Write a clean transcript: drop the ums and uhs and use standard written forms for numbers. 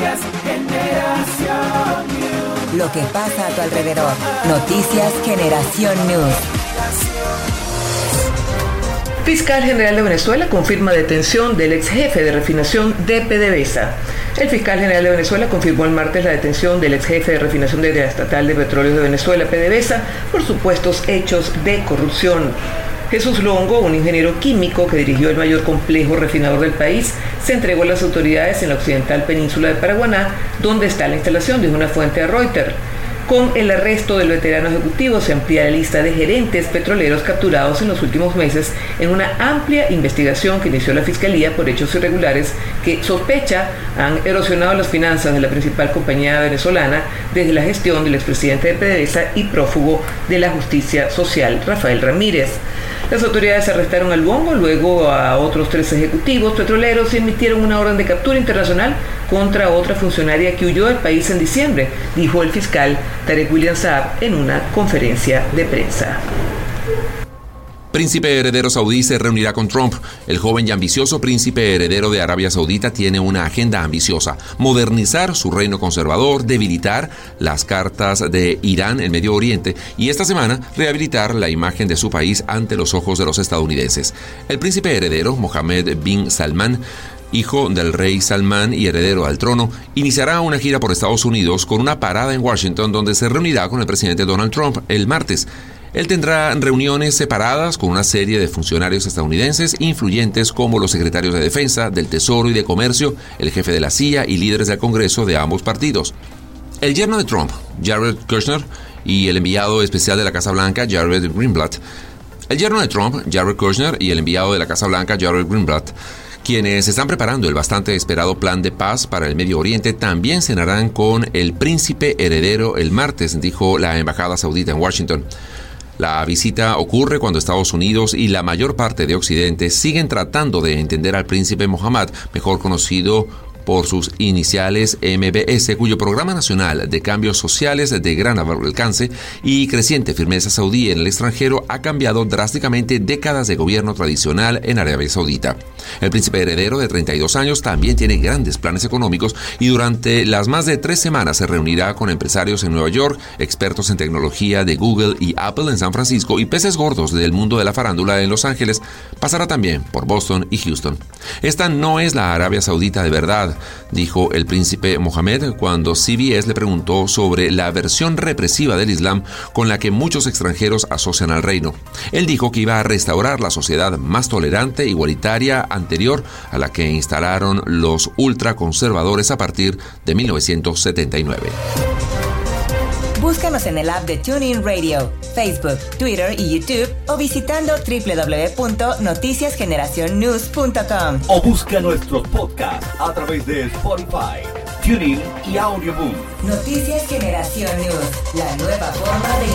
Noticias Generación News. Lo que pasa a tu alrededor. Noticias Generación News. Fiscal General de Venezuela confirma detención del ex jefe de refinación de PDVSA. El fiscal general de Venezuela confirmó el martes la detención del ex jefe de refinación de la Estatal de Petróleos de Venezuela, PDVSA, por supuestos hechos de corrupción. Jesús Longo, un ingeniero químico que dirigió el mayor complejo refinador del país, se entregó a las autoridades en la occidental península de Paraguaná, donde está la instalación, dijo una fuente a Reuters. Con el arresto del veterano ejecutivo se amplía la lista de gerentes petroleros capturados en los últimos meses en una amplia investigación que inició la Fiscalía por hechos irregulares que sospecha han erosionado las finanzas de la principal compañía venezolana desde la gestión del expresidente de PDVSA y prófugo de la justicia social, Rafael Ramírez. Las autoridades arrestaron al Longo, luego a otros 3 ejecutivos petroleros y emitieron una orden de captura internacional contra otra funcionaria que huyó del país en diciembre, dijo el fiscal Tarek William Saab en una conferencia de prensa. Príncipe heredero saudí se reunirá con Trump. El joven y ambicioso príncipe heredero de Arabia Saudita tiene una agenda ambiciosa: modernizar su reino conservador, debilitar las cartas de Irán en Medio Oriente y esta semana rehabilitar la imagen de su país ante los ojos de los estadounidenses. El príncipe heredero, Mohammed bin Salman, hijo del rey Salman y heredero al trono, iniciará una gira por Estados Unidos con una parada en Washington donde se reunirá con el presidente Donald Trump el martes. Él tendrá reuniones separadas con una serie de funcionarios estadounidenses influyentes como los secretarios de Defensa, del Tesoro y de Comercio, el jefe de la CIA y líderes del Congreso de ambos partidos. El yerno de Trump, Jared Kushner, y el enviado especial de la Casa Blanca, Jared Greenblatt. El yerno de Trump, Jared Kushner, y el enviado de la Casa Blanca, Jared Greenblatt, quienes están preparando el bastante esperado plan de paz para el Medio Oriente, también cenarán con el príncipe heredero el martes, dijo la embajada saudita en Washington. La visita ocurre cuando Estados Unidos y la mayor parte de Occidente siguen tratando de entender al príncipe Mohammed, mejor conocido por sus iniciales MBS, cuyo programa nacional de cambios sociales de gran alcance y creciente firmeza saudí en el extranjero ha cambiado drásticamente décadas de gobierno tradicional en Arabia Saudita. El príncipe heredero de 32 años también tiene grandes planes económicos y durante las más de 3 semanas se reunirá con empresarios en Nueva York, expertos en tecnología de Google y Apple en San Francisco y peces gordos del mundo de la farándula en Los Ángeles. Pasará también por Boston y Houston. Esta no es la Arabia Saudita de verdad, dijo el príncipe Mohammed cuando CBS le preguntó sobre la versión represiva del Islam con la que muchos extranjeros asocian al reino. Él dijo que iba a restaurar la sociedad más tolerante e igualitaria anterior a la que instalaron los ultraconservadores a partir de 1979. Búscanos en el app de TuneIn Radio, Facebook, Twitter y YouTube o visitando www.noticiasgeneracionnews.com. O busca nuestros podcasts a través de Spotify, TuneIn y Audioboom. Noticias Generación News, la nueva forma de